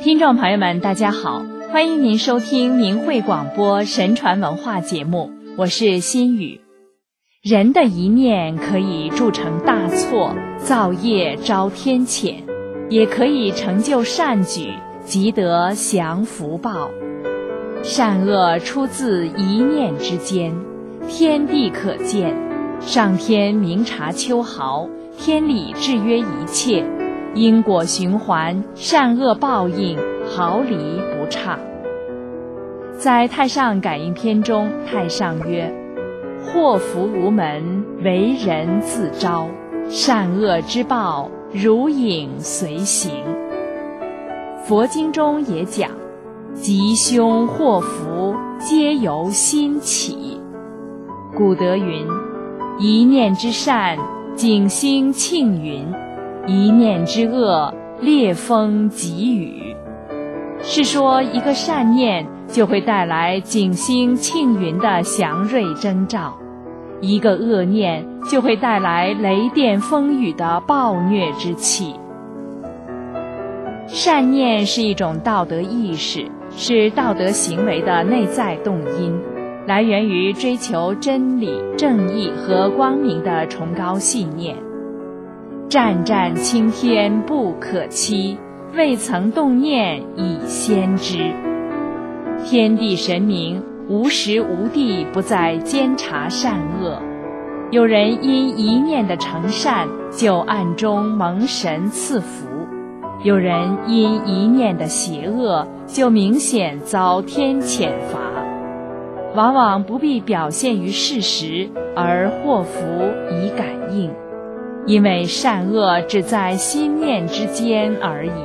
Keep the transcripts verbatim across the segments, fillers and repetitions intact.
听众朋友们，大家好，欢迎您收听明慧广播神传文化节目，我是心雨。人的一念可以铸成大错，造业招天谴，也可以成就善举，积得享福报。善恶出自一念之间，天地可见，上天明察秋毫，天理制约一切，因果循环，善恶报应，毫厘不差。在太上感应篇中，太上曰：祸福无门，为人自招，善恶之报，如影随形。佛经中也讲，吉凶祸福，皆由心起。古德云：一念之善，景星庆云；一念之恶，烈风急雨。是说一个善念就会带来景星庆云的祥瑞征兆，一个恶念就会带来雷电风雨的暴虐之气。善念是一种道德意识，是道德行为的内在动因，来源于追求真理、正义和光明的崇高信念。湛湛青天不可欺，未曾动念已先知。天地神明无时无地不在监察善恶，有人因一念的成善就暗中蒙神赐福，有人因一念的邪恶就明显遭天谴罚。往往不必表现于事实，而祸福以感应，因为善恶只在心念之间而已。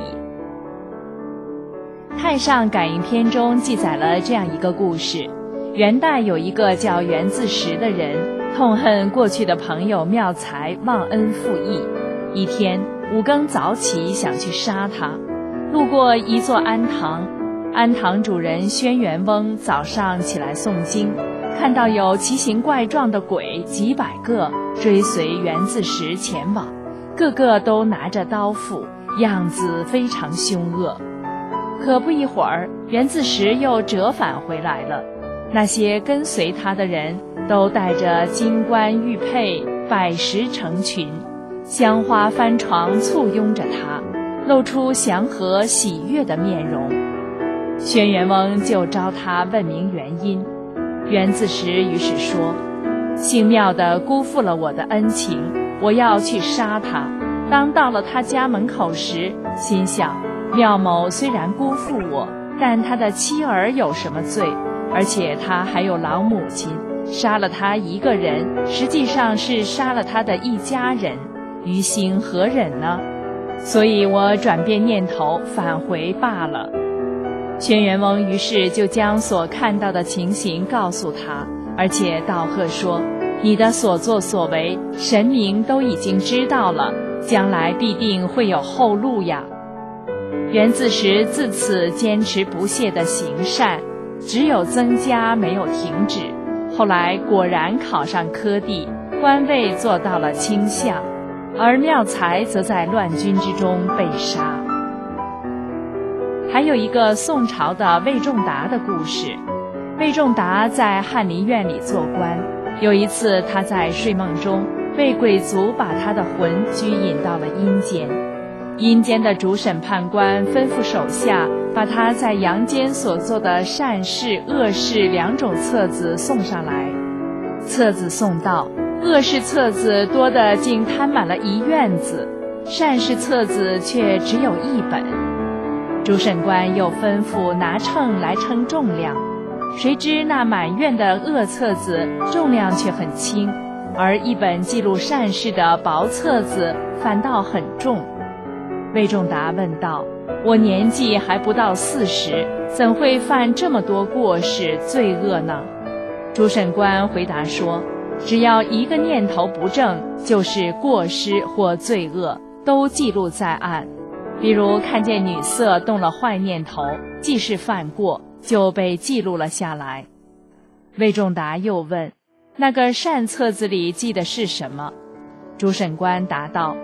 太上感应篇中记载了这样一个故事：元代有一个叫袁自识的人，痛恨过去的朋友妙才忘恩负义。一天五更早起，想去杀他，路过一座庵堂，庵堂主人轩辕翁早上起来诵经，看到有奇形怪状的鬼几百个追随袁自识前往，个个都拿着刀斧，样子非常凶恶。可不一会儿，袁自识又折返回来了，那些跟随他的人都带着金冠玉佩，百十成群，香花幡床簇拥着他，露出祥和喜悦的面容。轩辕翁就召他问明原因，袁自识于是说：姓妙的辜负了我的恩情，我要去杀他。当到了他家门口时，心想，妙某虽然辜负我，但他的妻儿有什么罪？而且他还有老母亲，杀了他一个人，实际上是杀了他的一家人，于心何忍呢？所以我转变念头，返回罢了。轩辕翁于是就将所看到的情形告诉他，而且道贺说：你的所作所为，神明都已经知道了，将来必定会有后路呀。袁自识自此坚持不懈地行善，只有增加没有停止，后来果然考上科第，官位做到了卿相，而妙才则在乱军之中被杀。还有一个宋朝的魏仲达的故事。魏仲达在翰林院里做官，有一次他在睡梦中被鬼卒把他的魂拘引到了阴间，阴间的主审判官吩咐手下把他在阳间所做的善事恶事两种册子送上来。册子送到，恶事册子多得竟摊满了一院子，善事册子却只有一本。主审官又吩咐拿秤来称重量，谁知那满院的恶册子重量却很轻，而一本记录善事的薄册子反倒很重。魏仲达问道：我年纪还不到四十，怎会犯这么多过失罪恶呢？主审官回答说：只要一个念头不正，就是过失或罪恶，都记录在案。比如看见女色动了坏念头，既是犯过，就被记录了下来。魏仲达又问：那个善册子里记的是什么？主审官答道：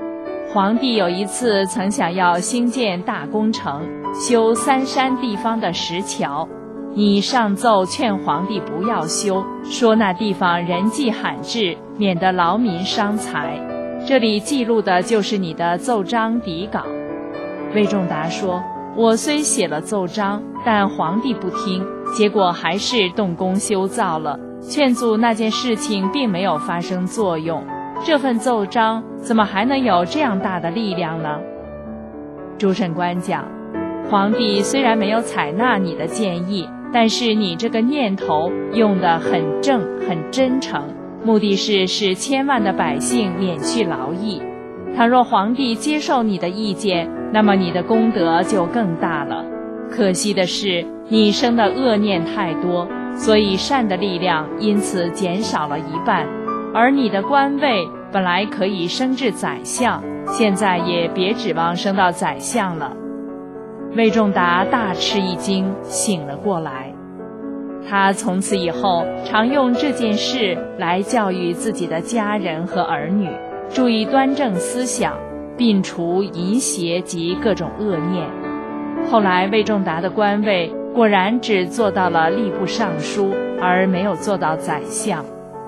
皇帝有一次曾想要兴建大工程，修三山地方的石桥，你上奏劝皇帝不要修，说那地方人迹罕至，免得劳民伤财。这里记录的就是你的奏章底稿。魏仲达说，我虽写了奏章，但皇帝不听，结果还是动工修造了，劝阻那件事情并没有发生作用。这份奏章怎么还能有这样大的力量呢？主审官讲，皇帝虽然没有采纳你的建议，但是你这个念头用得很正很真诚，目的是使千万的百姓免去劳役。倘若皇帝接受你的意见，那么你的功德就更大了。可惜的是，你生的恶念太多，所以善的力量因此减少了一半。而你的官位本来可以升至宰相，现在也别指望升到宰相了。魏仲达大吃一惊，醒了过来。他从此以后常用这件事来教育自己的家人和儿女，注意端正思想，摒除淫邪及各种恶念。后来魏仲达的官位果然只做到了吏部尚书，而没有做到宰相。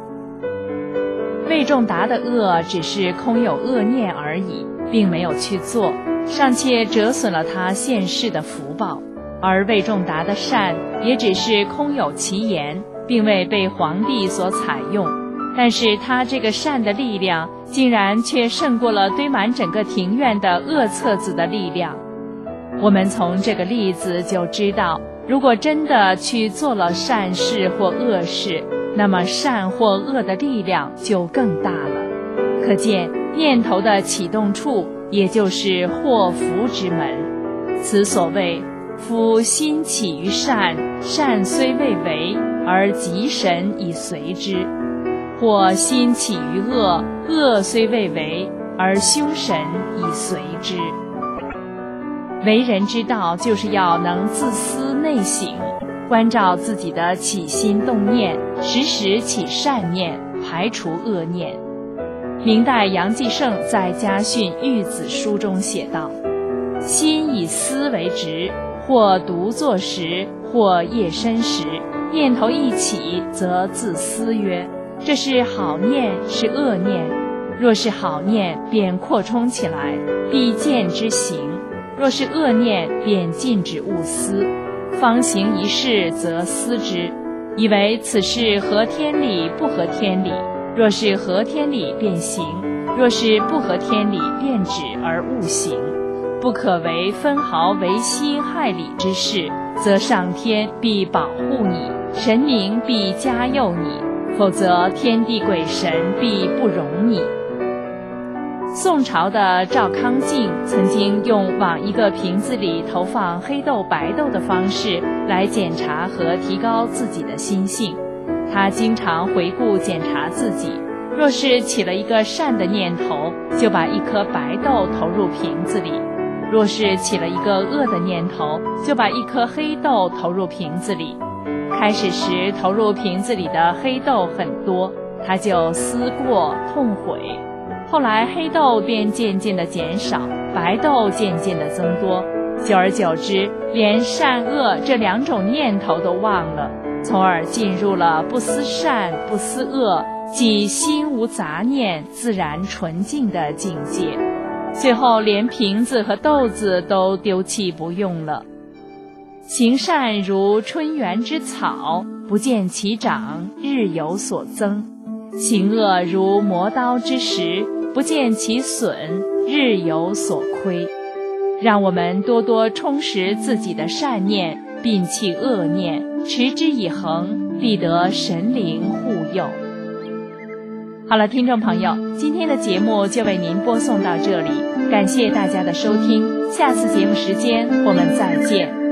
魏仲达的恶只是空有恶念而已，并没有去做，尚且折损了他现世的福报；而魏仲达的善也只是空有其言，并未被皇帝所采用。但是他这个善的力量，竟然却胜过了堆满整个庭院的恶册子的力量。我们从这个例子就知道，如果真的去做了善事或恶事，那么善或恶的力量就更大了。可见念头的启动处，也就是祸福之门。此所谓夫心起于善，善虽未为，而吉神以随之；或心起于恶，恶虽未为，而凶神以随之。为人之道，就是要能自思内省，关照自己的起心动念，时时起善念，排除恶念。明代杨继盛在家训育子书中写道，心以思为直，或独坐时，或夜深时，念头一起，则自思曰，这是好念是恶念？若是好念，便扩充起来，必见之行；若是恶念，便禁止勿思。方行一事，则思之，以为此事合天理不合天理，若是合天理便行，若是不合天理便止而勿行。不可为分毫为稀害理之事，则上天必保护你，神明必加佑你，否则天地鬼神必不容你。宋朝的赵康敬曾经用往一个瓶子里投放黑豆白豆的方式来检查和提高自己的心性。他经常回顾检查自己，若是起了一个善的念头，就把一颗白豆投入瓶子里；若是起了一个恶的念头，就把一颗黑豆投入瓶子里。开始时投入瓶子里的黑豆很多，他就思过痛悔。后来黑豆便渐渐地减少，白豆渐渐地增多，久而久之，连善恶这两种念头都忘了，从而进入了不思善不思恶，即心无杂念，自然纯净的境界。最后连瓶子和豆子都丢弃不用了。行善如春园之草，不见其长，日有所增；行恶如磨刀之石，不见其损，日有所亏。让我们多多充实自己的善念，摒弃恶念，持之以恒，必得神灵护佑。好了，听众朋友，今天的节目就为您播送到这里，感谢大家的收听，下次节目时间我们再见。